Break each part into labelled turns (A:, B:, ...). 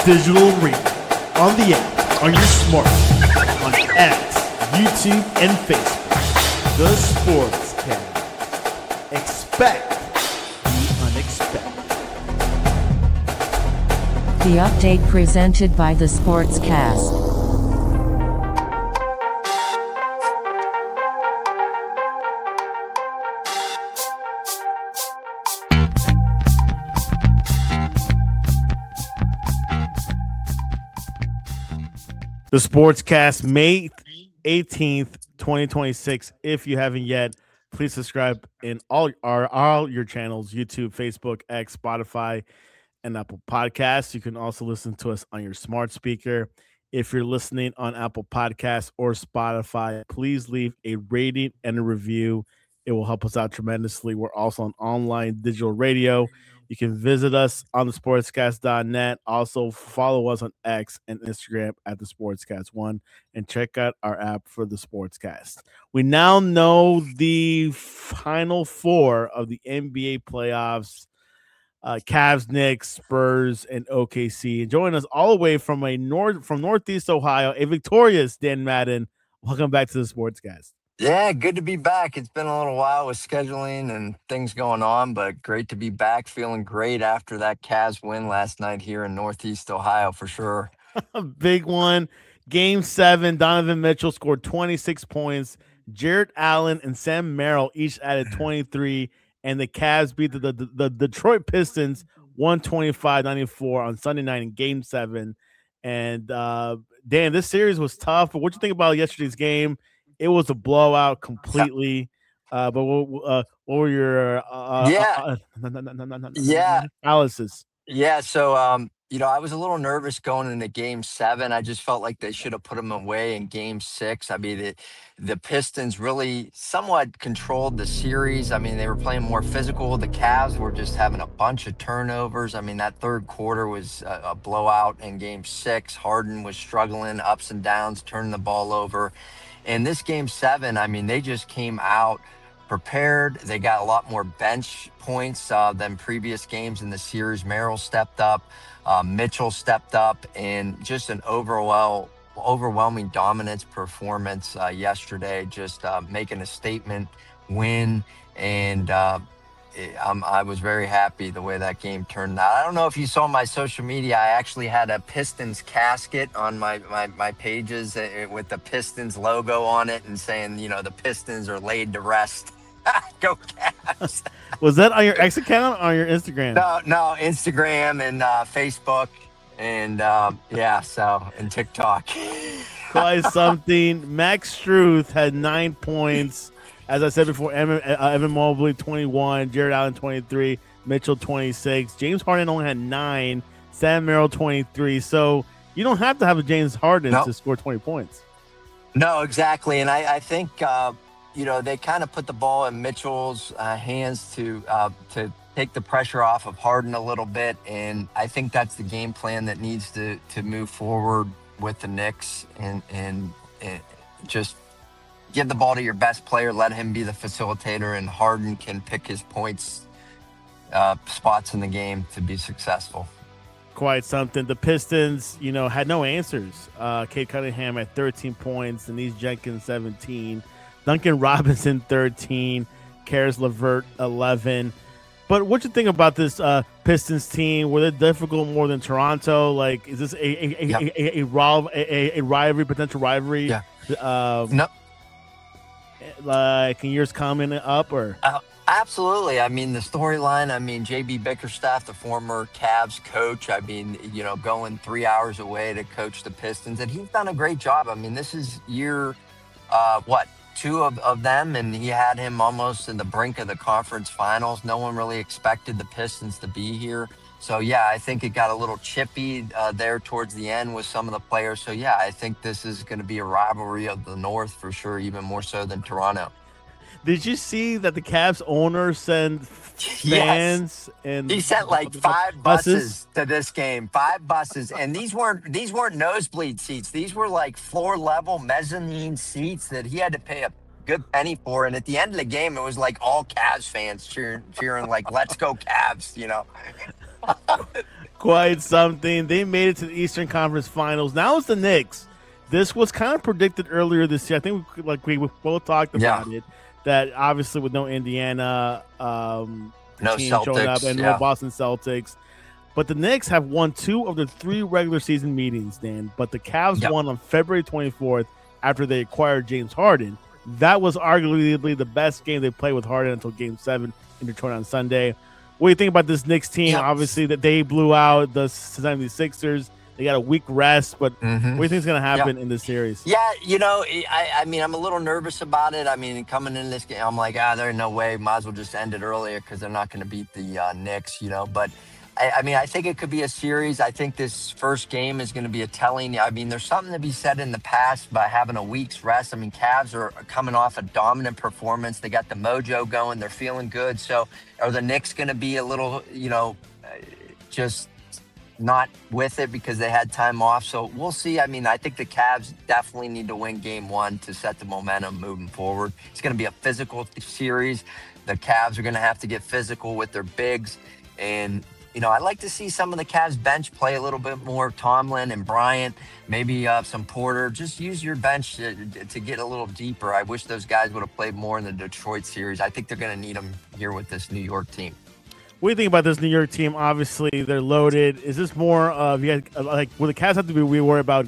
A: Digital Radio, on the app, on your smartphone, on X, YouTube, and Facebook. The Sportscast. Expect the unexpected.
B: The update presented by the Sportscast.
A: The Sportscast, May 18th, 2026. If you haven't yet, please subscribe in all your channels: YouTube, Facebook, X, Spotify, and Apple Podcasts. You can also listen to us on your smart speaker. If you're listening on Apple Podcasts or Spotify, please leave a rating and a review. It will help us out tremendously. We're also on online digital radio. You can visit us on the sportscast.net. Also, follow us on X and Instagram at the Sportscast1 and check out our app for the Sportscast. We now know the final four of the NBA playoffs. Cavs, Knicks, Spurs, and OKC. And joining us all the way from Northeast Ohio, a victorious Dan Madden. Welcome back to the Sportscast.
C: Yeah, good to be back. It's been a little while with scheduling and things going on, but great to be back. Feeling great after that Cavs win last night here in Northeast Ohio for sure.
A: Big one. Game 7, Donovan Mitchell scored 26 points. Jarrett Allen and Sam Merrill each added 23, and the Cavs beat the Detroit Pistons 125-94 on Sunday night in Game 7. And, Dan, this series was tough, but what do you think about yesterday's game? It was a blowout completely. But what were your analysis?
C: Yeah, so I was a little nervous going into Game 7. I just felt like they should have put them away in Game 6. I mean, the Pistons really somewhat controlled the series. I mean, they were playing more physical. The Cavs were just having a bunch of turnovers. I mean, that third quarter was a blowout in Game 6. Harden was struggling, ups and downs, turning the ball over. In this Game 7, I mean, they just came out prepared. They got a lot more bench points than previous games in the series. Merrill stepped up, Mitchell stepped up, and just an overwhelming dominance performance yesterday, just making a statement win. And I was very happy the way that game turned out. I don't know if you saw my social media. I actually had a Pistons casket on my pages with the Pistons logo on it and saying, the Pistons are laid to rest. Go Cavs.
A: Was that on your X account or on your Instagram?
C: No, Instagram and Facebook and and TikTok.
A: Quite something. Max Struth had 9 points. As I said before, Evan Mobley 21, Jarrett Allen 23, Mitchell 26, James Harden only had 9, Sam Merrill 23. So you don't have to have a James Harden to score 20 points.
C: No, exactly. And I think they kind of put the ball in Mitchell's hands to take the pressure off of Harden a little bit. And I think that's the game plan that needs to move forward with the Knicks and just give the ball to your best player, let him be the facilitator, and Harden can pick his points, spots in the game to be successful.
A: Quite something. The Pistons, had no answers. Cade Cunningham at 13 points, Denise Jenkins 17, Duncan Robinson 13, Karis LeVert 11. But what you think about this Pistons team? Were they difficult more than Toronto? Like, is this a rivalry, potential rivalry?
C: Yeah.
A: No. Like in years coming up, or
C: absolutely. I mean, the storyline. I mean, JB Bickerstaff, the former Cavs coach. I mean, going 3 hours away to coach the Pistons, and he's done a great job. I mean, this is year 2 of them, and he had him almost in the brink of the conference finals. No one really expected the Pistons to be here. So, yeah, I think it got a little chippy there towards the end with some of the players. So, yeah, I think this is going to be a rivalry of the North for sure, even more so than Toronto.
A: Did you see that the Cavs owner sent fans?
C: Yes. And he sent like 5 buses to this game, 5 buses. And these weren't nosebleed seats. These were like floor level mezzanine seats that he had to pay a good penny for. And at the end of the game, it was like all Cavs fans cheering like, let's go Cavs,
A: Quite something. They made it to the Eastern Conference Finals. Now it's the Knicks. This was kind of predicted earlier this year. I think we both talked about it. That obviously with no Indiana
C: no
A: team
C: Celtics,
A: showing up and no Boston Celtics. But the Knicks have won 2 of the 3 regular season meetings, Dan. But the Cavs won on February 24th after they acquired James Harden. That was arguably the best game they played with Harden until Game 7 in Detroit on Sunday. What do you think about this Knicks team? Obviously, that they blew out the 76ers. They got a week rest, but what do you think is going to happen in this series?
C: Yeah, I mean, I'm a little nervous about it. I mean, coming in this game, I'm like, there's no way. Might as well just end it earlier because they're not going to beat the Knicks, But, I mean, I think it could be a series. I think this first game is going to be a telling. I mean, there's something to be said in the past by having a week's rest. I mean, Cavs are coming off a dominant performance. They got the mojo going. They're feeling good. So are the Knicks going to be a little, just not with it because they had time off? So we'll see. I mean, I think the Cavs definitely need to win Game 1 to set the momentum moving forward. It's going to be a physical series. The Cavs are going to have to get physical with their bigs. And, I'd like to see some of the Cavs bench play a little bit more. Tomlin and Bryant, maybe some Porter. Just use your bench to get a little deeper. I wish those guys would have played more in the Detroit series. I think they're going to need them here with this New York team.
A: What do you think about this New York team? Obviously, they're loaded. Is this more of will the Cavs have to be worried about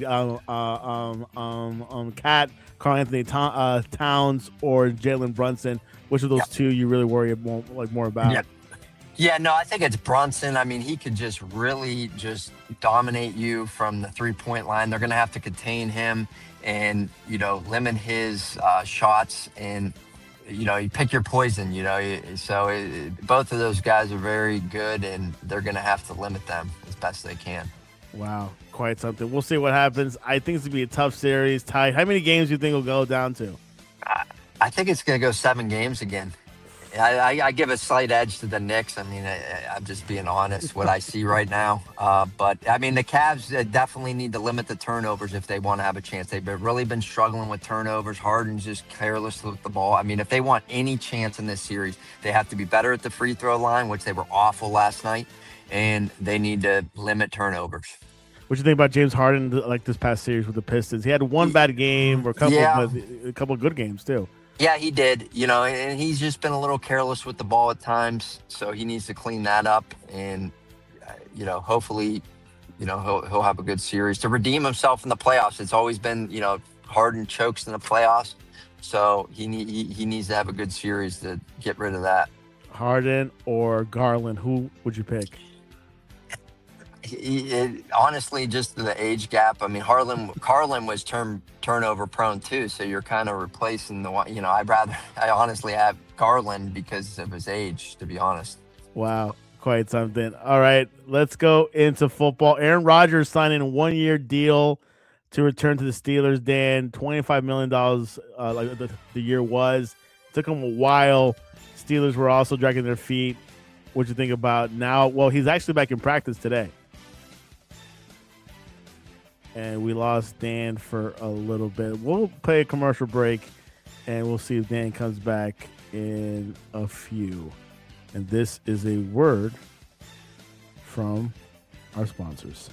A: Cat, Karl Anthony Towns, or Jalen Brunson? Which of those two you really worry more about?
C: Yeah, no, I think it's Brunson. I mean, he could just really just dominate you from the 3-point line. They're going to have to contain him and, limit his shots and, you pick your poison, So both of those guys are very good, and they're going to have to limit them as best they can.
A: Wow, quite something. We'll see what happens. I think it's going to be a tough series. Ty, how many games do you think will go down to?
C: I think it's going to go 7 games again. I give a slight edge to the Knicks. I mean, I'm just being honest what I see right now. But, I mean, the Cavs definitely need to limit the turnovers if they want to have a chance. They've really been struggling with turnovers. Harden's just careless with the ball. I mean, if they want any chance in this series, they have to be better at the free throw line, which they were awful last night, and they need to limit turnovers.
A: What do you think about James Harden, like this past series with the Pistons? He had one bad game or a couple of good games, too.
C: Yeah, he did, and he's just been a little careless with the ball at times, so he needs to clean that up, and, hopefully, he'll have a good series to redeem himself in the playoffs. It's always been, Harden chokes in the playoffs, so he needs to have a good series to get rid of that.
A: Harden or Garland, who would you pick?
C: Honestly, just the age gap. I mean, Garland was turnover prone too, so you're kind of replacing the one. I honestly have Garland because of his age, to be honest.
A: Wow, quite something. All right, let's go into football. Aaron Rodgers signing a 1-year deal to return to the Steelers. Dan, $25 million, like the year was. Took him a while. Steelers were also dragging their feet. What you think about now? Well, he's actually back in practice today. And we lost Dan for a little bit. We'll play a commercial break, and we'll see if Dan comes back in a few. And this is a word from our sponsors.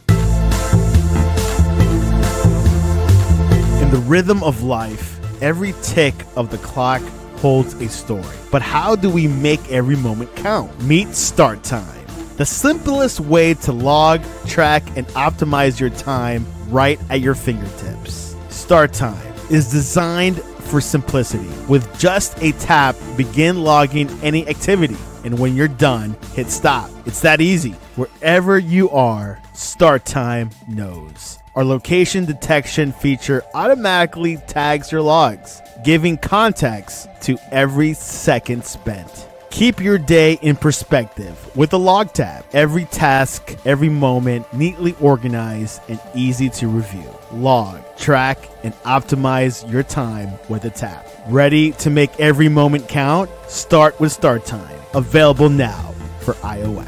A: In the rhythm of life, every tick of the clock holds a story. But how do we make every moment count? Meet Start Time, the simplest way to log, track, and optimize your time right at your fingertips. Start Time is designed for simplicity. With just a tap, begin logging any activity. And when you're done, hit stop. It's that easy. Wherever you are, Start Time knows. Our location detection feature automatically tags your logs, giving context to every second spent. Keep your day in perspective with a log tab. Every task, every moment, neatly organized and easy to review. Log, track, and optimize your time with a tab. Ready to make every moment count? Start with Start Time. Available now for iOS.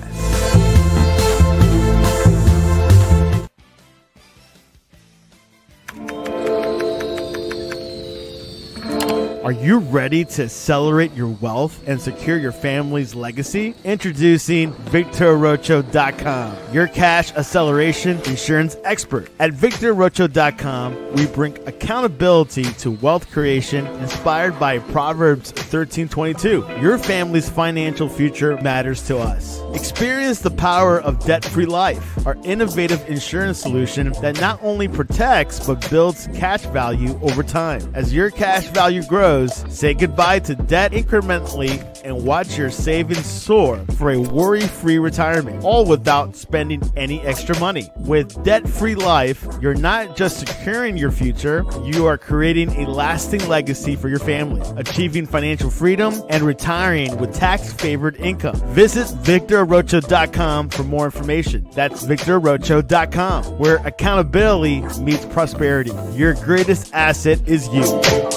A: Are you ready to accelerate your wealth and secure your family's legacy? Introducing VictorRocho.com, your cash acceleration insurance expert. At VictorRocho.com, we bring accountability to wealth creation inspired by Proverbs 13:22. Your family's financial future matters to us. Experience the power of debt-free life, our innovative insurance solution that not only protects but builds cash value over time. As your cash value grows, say goodbye to debt incrementally and watch your savings soar for a worry-free retirement, all without spending any extra money. With debt-free life, you're not just securing your future, you are creating a lasting legacy for your family, achieving financial freedom and retiring with tax-favored income. Visit VictorRocho.com for more information. That's VictorRocho.com, where accountability meets prosperity. Your greatest asset is you.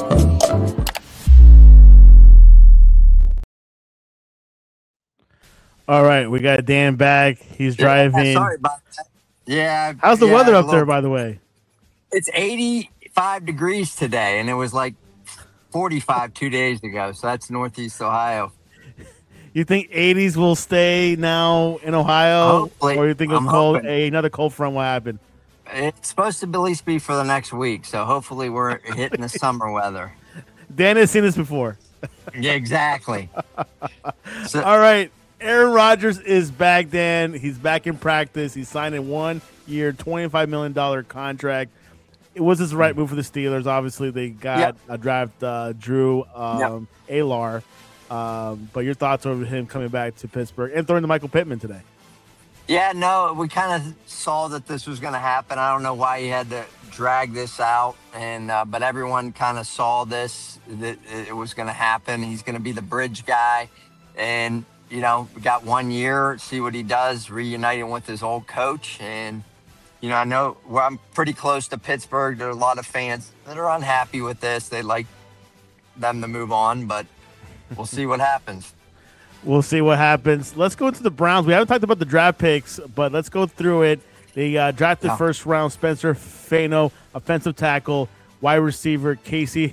A: All right, we got Dan back. He's driving.
C: Yeah, sorry about that. Yeah.
A: How's the weather up there, by the way?
C: It's 85 degrees today, and it was like 45 2 days ago. So that's Northeast Ohio.
A: You think 80s will stay now in Ohio?
C: Hopefully.
A: Or you think another cold front will happen?
C: It's supposed to at least be for the next week. So hopefully we're hitting the summer weather.
A: Dan has seen this before.
C: Yeah, exactly.
A: All right. Aaron Rodgers is back, Dan. He's back in practice. He signed a 1 year, $25 million contract. It was his right move for the Steelers. Obviously, they got a draft Drew Alar. But your thoughts over him coming back to Pittsburgh and throwing to Michael Pittman today?
C: Yeah, no, we kind of saw that this was going to happen. I don't know why he had to drag this out, and but everyone kind of saw this, that it was going to happen. He's going to be the bridge guy, and we got 1 year, see what he does, reuniting with his old coach. And, I know I'm pretty close to Pittsburgh. There are a lot of fans that are unhappy with this. They'd like them to move on, but we'll see what happens.
A: We'll see what happens. Let's go into the Browns. We haven't talked about the draft picks, but let's go through it. They drafted first round Spencer Fano, offensive tackle, wide receiver Casey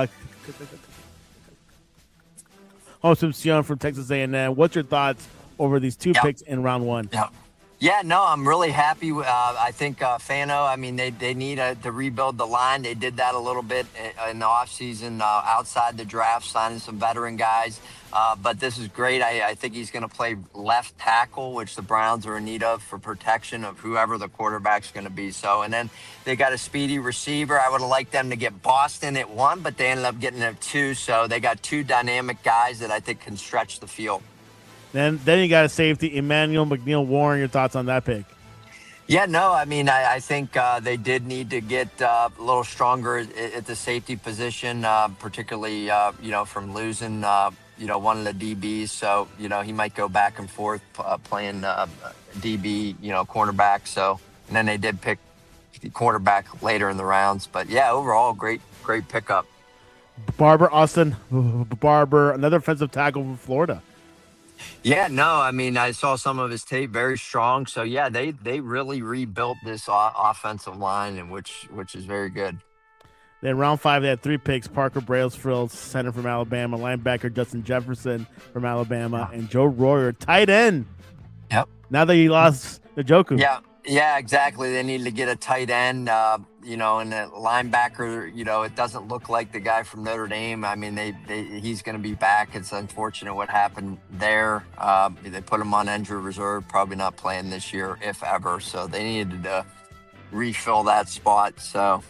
A: Holmes-Young from Texas A&M. What's your thoughts over these two picks in round one?
C: Yeah, no, I'm really happy. I think Fano, they need to rebuild the line. They did that a little bit in the offseason outside the draft, signing some veteran guys. But this is great. I think he's going to play left tackle, which the Browns are in need of for protection of whoever the quarterback's going to be. So, and then they got a speedy receiver. I would have liked them to get Boston at 1, but they ended up getting at 2. So they got 2 dynamic guys that I think can stretch the field.
A: Then you got a safety, Emmanuel McNeil-Warren. Your thoughts on that pick?
C: Yeah, no, I think they did need to get a little stronger at the safety position, particularly, from losing, one of the DBs. So, he might go back and forth playing DB, cornerback. So, and then they did pick the quarterback later in the rounds. But, yeah, overall, great pickup.
A: Austin Barber, another offensive tackle from Florida.
C: Yeah, no, I saw some of his tape, very strong. So, yeah, they really rebuilt this offensive line, and which is very good.
A: Then round 5, they had 3 picks: Parker Brailsford, center from Alabama, linebacker Justin Jefferson from Alabama, and Joe Royer, tight end.
C: Yep.
A: Now that he lost Njoku.
C: Yeah, exactly. They need to get a tight end, and a linebacker. It doesn't look like the guy from Notre Dame. He's going to be back. It's unfortunate what happened there. They put him on injured reserve, probably not playing this year, if ever. So they needed to refill that spot. So,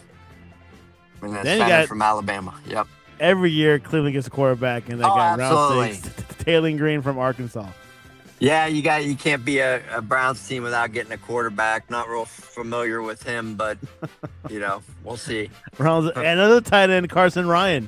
C: center from Alabama. Yep.
A: Every year, Cleveland gets a quarterback, and they got round 6, Taylor Green from Arkansas.
C: Yeah, you can't be a Browns team without getting a quarterback. Not real familiar with him, but we'll see.
A: Browns, another tight end, Carson Ryan.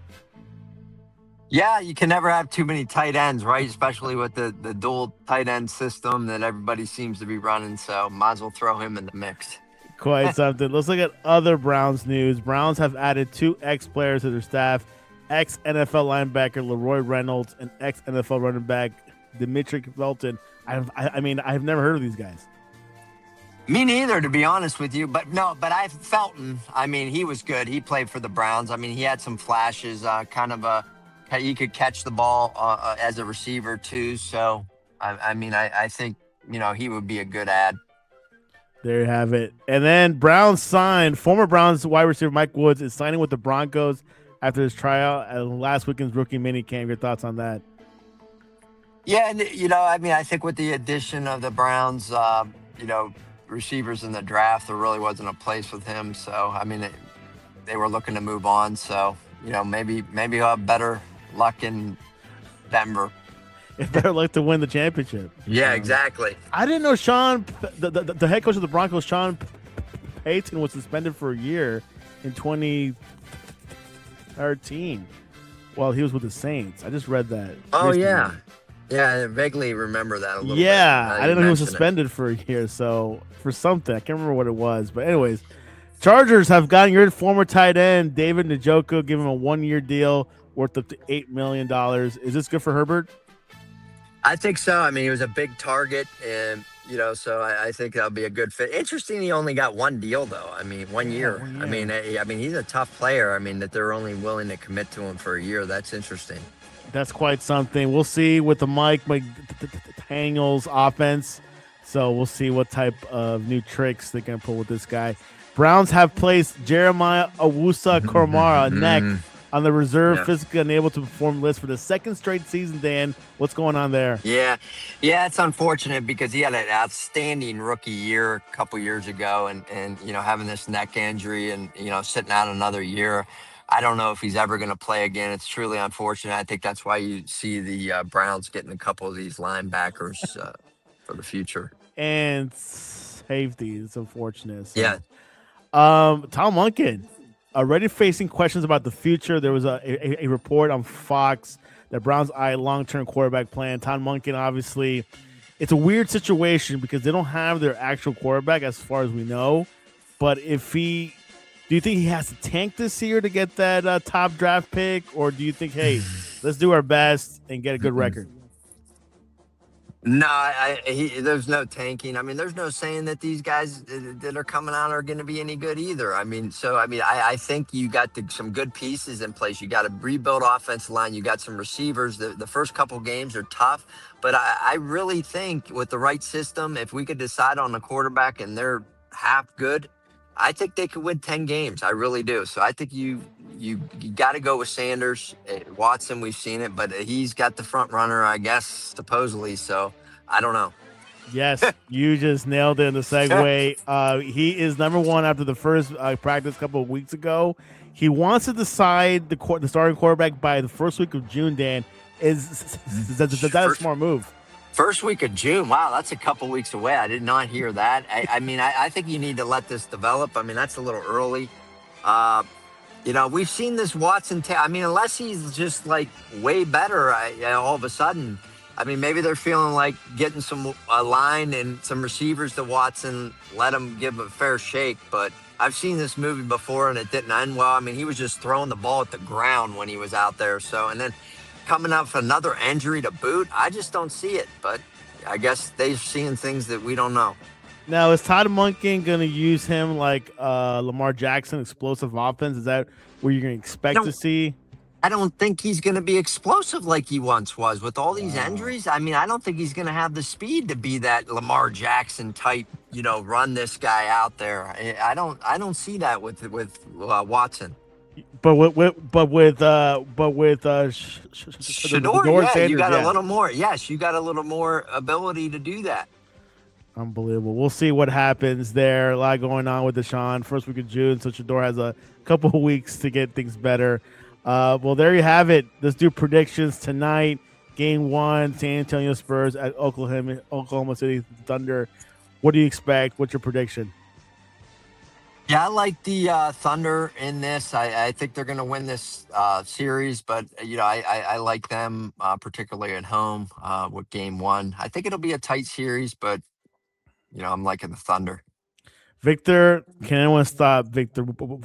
C: Yeah, you can never have too many tight ends, right? Especially with the dual tight end system that everybody seems to be running. So might as well throw him in the mix.
A: Quite something. Let's look at other Browns news. Browns have added 2 ex-players to their staff: ex-NFL linebacker Leroy Reynolds and ex-NFL running back Dimitri Felton. I've never heard of these guys.
C: Me neither, to be honest with you. But no, but I Felton. I mean, he was good. He played for the Browns. I mean, he had some flashes. Kind of a he could catch the ball as a receiver too. So I mean, I think he would be a good ad.
A: There you have it. And then Browns signed former Browns wide receiver Mike Woods is signing with the Broncos after his tryout at last weekend's rookie minicamp. Your thoughts on that?
C: Yeah, and I mean, I think with the addition of the Browns, receivers in the draft, there really wasn't a place with him. So I mean, they were looking to move on. So maybe he'll have better luck in Denver.
A: Better luck to win the championship.
C: Yeah, exactly.
A: I didn't know the head coach of the Broncos, Sean Payton, was suspended for a year in 2013 while he was with the Saints. I just read that.
C: Oh,
A: recently.
C: yeah. Yeah, I vaguely remember that a little bit.
A: Yeah, I didn't know he was suspended for a year, so for something. I can't remember what it was. But anyways, Chargers have gotten your former tight end, David Njoku, give him a 1-year deal worth up to $8 million. Is this good for Herbert?
C: I think so. I mean, he was a big target, and so I think that'll be a good fit. Interesting, he only got one deal though. I mean, 1 year.
A: 1 year.
C: I mean, he's a tough player. I mean, that they're only willing to commit to him for a year. That's interesting.
A: That's quite something. We'll see with the Mike McDaniels offense. So we'll see what type of new tricks they're going to pull with this guy. Browns have placed Jeremiah Owusu-Koramoah neck on the reserve physically unable to perform list for the second straight season. Dan, what's going on there?
C: Yeah, it's unfortunate because he had an outstanding rookie year a couple years ago, and having this neck injury and sitting out another year. I don't know if he's ever going to play again. It's truly unfortunate. I think that's why you see the Browns getting a couple of these linebackers for the future.
A: And safety is unfortunate. So.
C: Yeah.
A: Tom Monken already facing questions about the future. There was a report on Fox that Browns eye long-term quarterback plan. Tom Monken, obviously, it's a weird situation because they don't have their actual quarterback as far as we know. But do you think he has to tank this year to get that top draft pick? Or do you think, hey, let's do our best and get a good record?
C: No, there's no tanking. I mean, there's no saying that these guys that are coming out are going to be any good either. I mean, I think you got some good pieces in place. You got a rebuild offensive line. You got some receivers. The first couple games are tough, but I really think with the right system, if we could decide on a quarterback and they're half good, I think they could win 10 games. I really do. So I think you got to go with Sanders. Watson, we've seen it, but he's got the front runner, I guess, supposedly. So I don't know.
A: Yes, you just nailed it in the segue. He is number one after the first practice a couple of weeks ago. He wants to decide the starting quarterback by the first week of June, Dan. Is that a smart move?
C: First week of June. Wow, that's a couple weeks away. I did not hear that. I think you need to let this develop. I mean, that's a little early. We've seen this Watson. Unless he's just like way better, all of a sudden. I mean, maybe they're feeling like getting some line and some receivers to Watson, let him give a fair shake. But I've seen this movie before, and it didn't end well. I mean, he was just throwing the ball at the ground when he was out there. So, and then coming up for another injury to boot, I just don't see it. But I guess they're seeing things that we don't know.
A: Now, is Todd Monken going to use him like Lamar Jackson, explosive offense? Is that what you're going to expect to see?
C: I don't think he's going to be explosive like he once was with all these injuries. I mean, I don't think he's going to have the speed to be that Lamar Jackson type, run this guy out there. I don't see that with Watson.
A: But with
C: Shedeur, Sanders, you got a little more. Yes, you got a little more ability to do that.
A: Unbelievable. We'll see what happens there. A lot going on with Deshaun. First week of June, so Shedeur has a couple of weeks to get things better. Well, there you have it. Let's do predictions tonight. Game 1, San Antonio Spurs at Oklahoma City Thunder. What do you expect? What's your prediction?
C: Yeah, I like the Thunder in this. I think they're going to win this series, but I like them particularly at home with Game 1. I think it'll be a tight series, but I'm liking the Thunder.
A: Victor, can anyone stop Victor?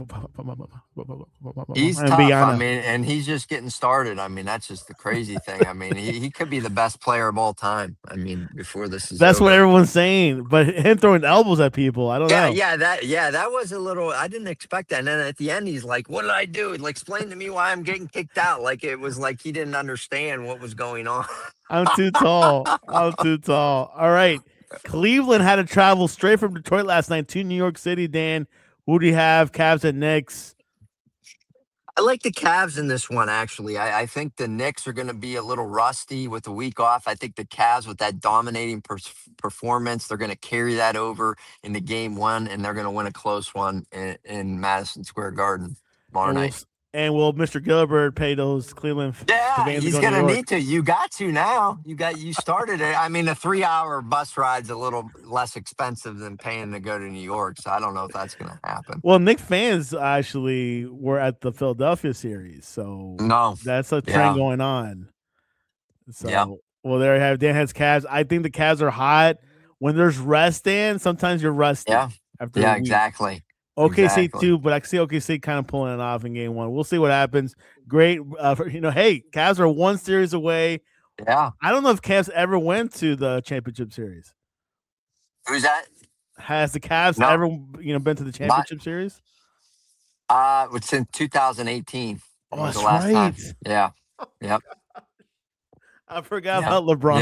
C: He's
A: And
C: tough. I
A: Biana.
C: mean, and he's just getting started. I mean, that's just the crazy thing. I mean, he could be the best player of all time. I mean, before this is
A: That's
C: over.
A: what everyone's saying. But him throwing elbows at people, I don't know.
C: That was a little. I didn't expect that. And then at the end, he's like, "What did I do? Like, explain to me why I'm getting kicked out." Like it was like he didn't understand what was going on.
A: I'm too tall. I'm too tall. All right. Cleveland had to travel straight from Detroit last night to New York City. Dan, who do you have? Cavs and Knicks.
C: I like the Cavs in this one, actually. I think the Knicks are going to be a little rusty with the week off. I think the Cavs, with that dominating performance, they're going to carry that over into game one, and they're going to win a close one in Madison Square Garden tomorrow night.
A: Will Mr. Gilbert pay those Cleveland
C: fans? He's going to need to. You got to now. You started it. I mean, a 3-hour bus ride's a little less expensive than paying to go to New York, so I don't know if that's going to happen.
A: Well, Knicks fans actually were at the Philadelphia series, so that's a trend going on. So, well, there you have Dan has Cavs. I think the Cavs are hot. When there's rest, Dan, sometimes you're rusty.
C: Yeah, exactly.
A: OKC too, but I see OKC kind of pulling it off in game one. We'll see what happens. Great, hey, Cavs are one series away.
C: Yeah,
A: I don't know if Cavs ever went to the championship series.
C: Who's that?
A: Has the Cavs ever, been to the championship series?
C: It's in 2018.
A: Oh, that's right. Time.
C: Yeah, yep.
A: I forgot about LeBron.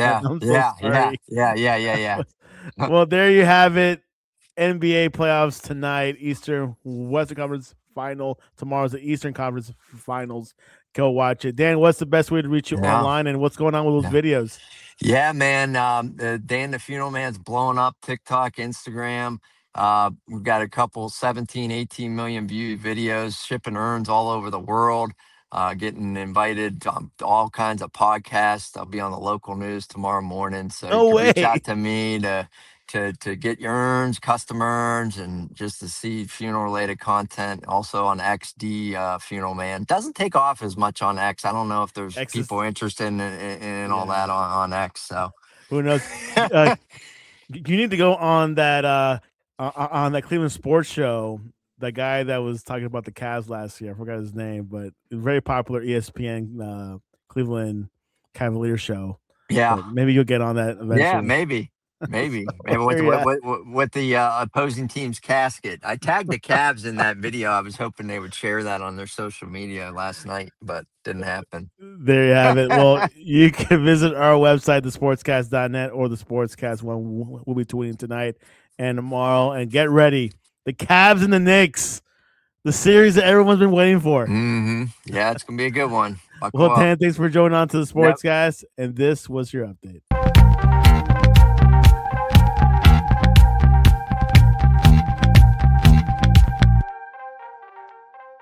C: Yeah.
A: Well, there you have it. NBA playoffs tonight, Eastern Western Conference final. Tomorrow's the Eastern Conference finals. Go watch it. Dan, what's the best way to reach you online, and what's going on with those videos?
C: Yeah, man. Dan the Funeral Man's blowing up TikTok, Instagram. We've got a couple 17, 18 million view videos, shipping urns all over the world. Getting invited to all kinds of podcasts. I'll be on the local news tomorrow morning. So reach out to me to get your urns, custom urns, and just to see funeral related content. Also on XD Funeral Man. Doesn't take off as much on X. I don't know if there's people interested in all that on X. So
A: who knows? You need to go on that Cleveland sports show. The guy that was talking about the Cavs last year, I forgot his name, but very popular ESPN Cleveland Cavalier show.
C: Yeah,
A: but maybe you'll get on that eventually.
C: Yeah, maybe with the opposing team's casket. I tagged the Cavs in that video. I was hoping they would share that on their social media last night, but didn't happen.
A: There you have it. Well, you can visit our website, thesportscast.net, or the Sportscast one. We'll be tweeting tonight and tomorrow. And get ready. The Cavs and the Knicks, the series that everyone's been waiting for.
C: Mm-hmm. Yeah, it's going to be a good one.
A: Well, Dan, thanks for joining on to the Sportscast, and this was your update.